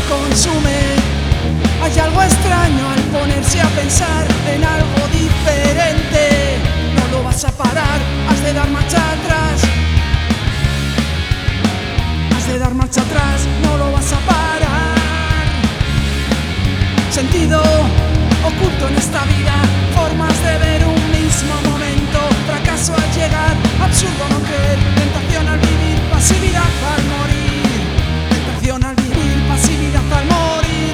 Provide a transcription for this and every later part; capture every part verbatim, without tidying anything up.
consume. Hay algo extraño al ponerse a pensar en algo diferente. No lo vas a parar, has de dar marcha atrás. Has de dar marcha atrás, no lo vas a parar. Sentido oculto en esta vida, formas de ver un mismo momento. Fracaso al llegar, absurdo no creer. Tentación al vivir, pasividad al morir. Tentación al vivir, pasividad al morir.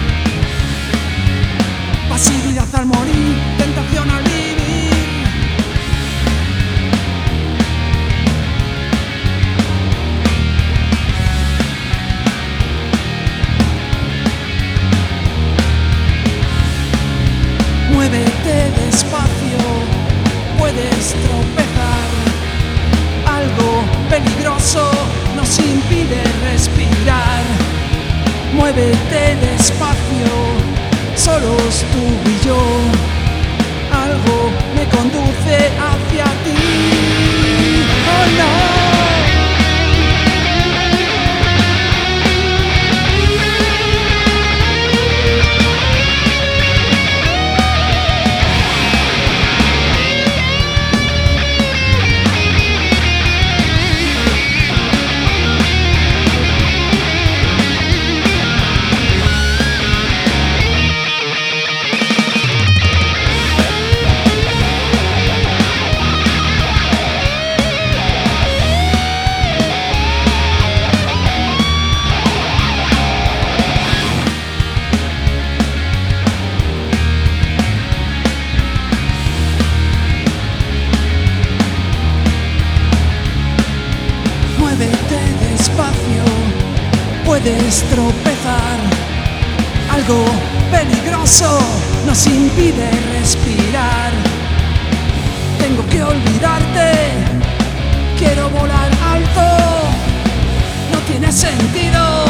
Pasividad al morir, tentación al vivir. Muévete despacio, puedes tropezar. Algo peligroso nos impide respirar. Muévete despacio, solos tú y yo. Algo me conduce hacia ti. Oh no. Muévete despacio, puedes tropezar. Algo peligroso nos impide respirar. Tengo que olvidarte, quiero volar alto. No tiene sentido